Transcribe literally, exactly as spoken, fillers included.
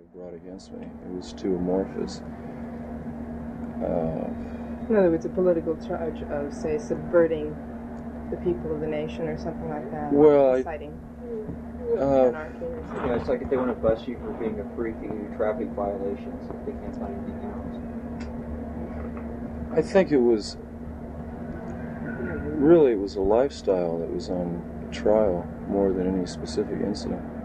brought against me. It was too amorphous. Uh, In other words, a political charge of, say, subverting the people of the nation or something like that. Well, inciting uh, anarchy or something. You know, it's like if they want to bust you for being a freak, you do traffic violations if they can't find anything else. I think it was, really it was a lifestyle that was on trial more than any specific incident.